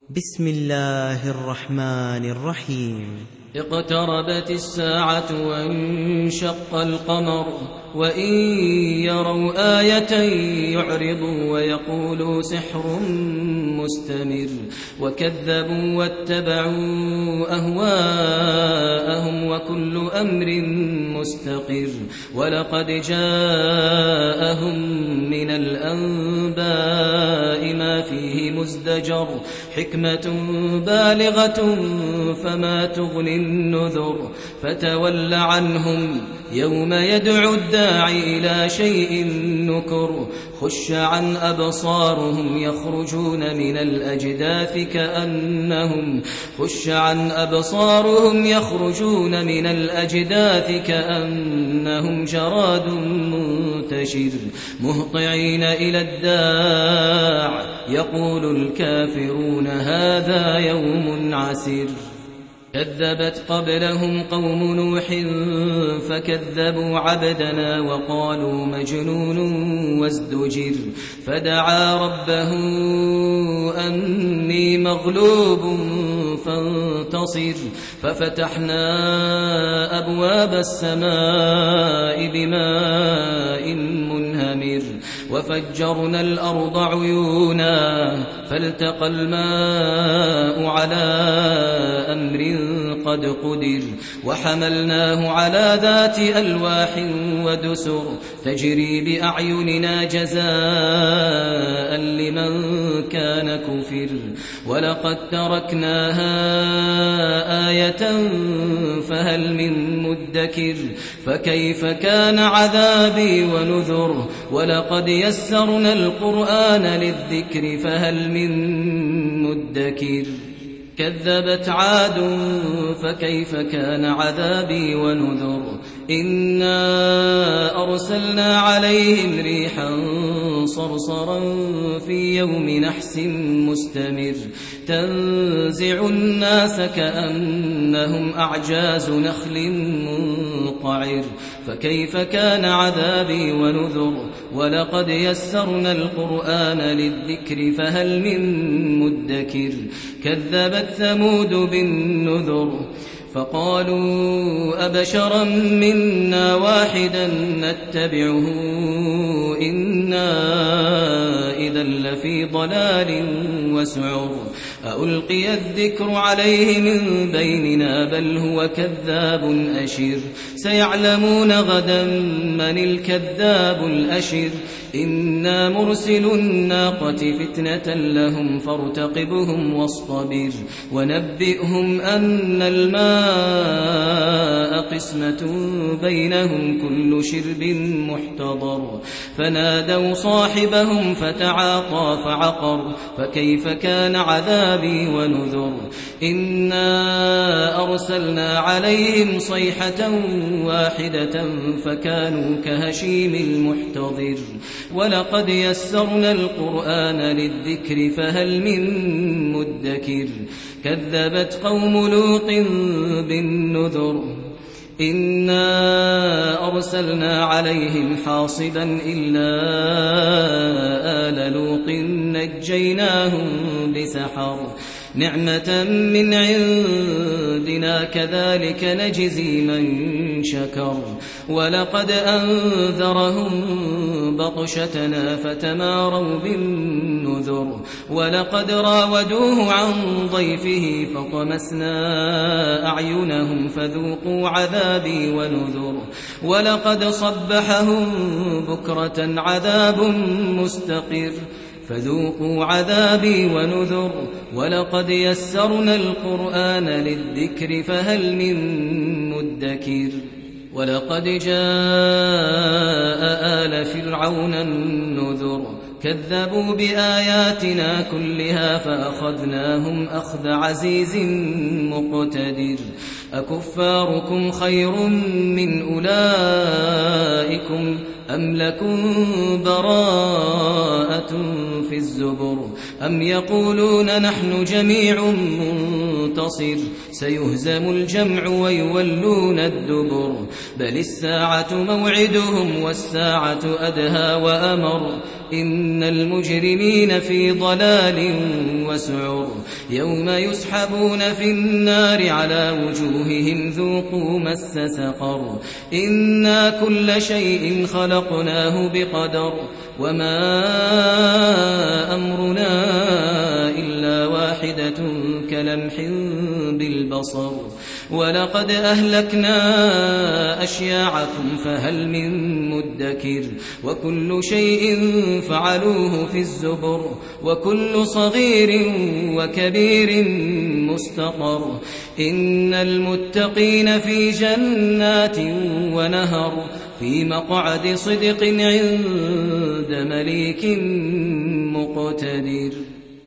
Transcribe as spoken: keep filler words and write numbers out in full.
بسم الله الرحمن الرحيم. اقتربت الساعة وانشق القمر وإن يروا آية يعرضوا ويقولوا سحر مستمر وكذبوا واتبعوا أهواءهم وكل أمر مستقر ولقد جاءهم من الأنباء ما فيه مزدجر حكمة بالغة فما تغني النذر فتول عنهم يوم يدعو الداعي إلى شيء نكر خش عن أبصارهم يخرجون من الأجداث كأنهم خش عن أبصارهم يخرجون من الأجداث كأنهم جراد منتشر مهطعين إلى الداع يقول الكافرون هذا يوم عسير كذبت قبلهم قوم نوح فكذبوا عبدنا وقالوا مجنون وازدجر فدعا ربه أني مغلوب فانتصر ففتحنا أبواب السماء بماء منهمر وفجرنا الأرض عيونا فالتقى الماء على أمر قد قدر وحملناه على ذات ألواح ودسر تجري بأعيننا جزاء لمن كان كفر ولقد تركناها آية فهل من مدكر فكيف كان عذابي ونذر ولقد يسرنا القرآن للذكر فهل من مدكر كذبت عاد فكيف كان عذابي ونذر إنا أرسلنا عليهم ريحا صرصرا في يوم نحس مستمر تنزع الناس كأنهم أعجاز نخل منقعر فكيف كان عذابي ونذر ولقد يسرنا القرآن للذكر فهل من مدكر كذبت ثمود بالنذر فقالوا أبشرا منا واحدا نتبعه إنا إذا لفي ضلال وسعر ألقي الذكر عليه من بيننا بل هو كذاب أشر سيعلمون غدا من الكذاب الأشر إنا مرسل الناقة فتنة لهم فارتقبهم واصطبر ونبئهم أن الماء قسمة بينهم كل شرب محتضر فنادوا صاحبهم فتعاطى فعقر فكيف كان عذابي ونذر إنا أرسلنا عليهم صيحة واحدة فكانوا كهشيم المحتضر ولقد يسرنا القرآن للذكر فهل من مدكر كذبت قوم لوط بالنذر إنا أرسلنا عليهم حاصبا إلا آل لوط نجيناهم بسحر نعمة من عندنا كذلك نجزي من شكر ولقد أنذرهم بطشتنا فتماروا بالنذر ولقد راودوه عن ضيفه فطمسنا أعينهم فذوقوا عذابي ونذر ولقد صبحهم بكرة عذاب مستقر فذوقوا عذابي ونذر ولقد يسرنا القرآن للذكر فهل من مدكر ولقد جاء آل فرعون النذر كذبوا بآياتنا كلها فأخذناهم أخذ عزيز مقتدر أكفاركم خير من أولئكم أم لكم براءة في في الزبر أم يقولون نحن جميع منتصر سيهزم الجمع ويولون الدبر بل الساعة موعدهم والساعة أدهى وأمر إن المجرمين في ضلال وسعر يوم يسحبون في النار على وجوههم ذوقوا مس سقر إنا كل شيء خلقناه بقدر وما أمرنا إلا واحدة كلمح بالبصر ولقد أهلكنا أشياعكم فهل من مدكر وكل شيء فعلوه في الزبر وكل صغير وكبير مستقر إن المتقين في جنات ونهر في مقعد صدق عند مليك مقتدر.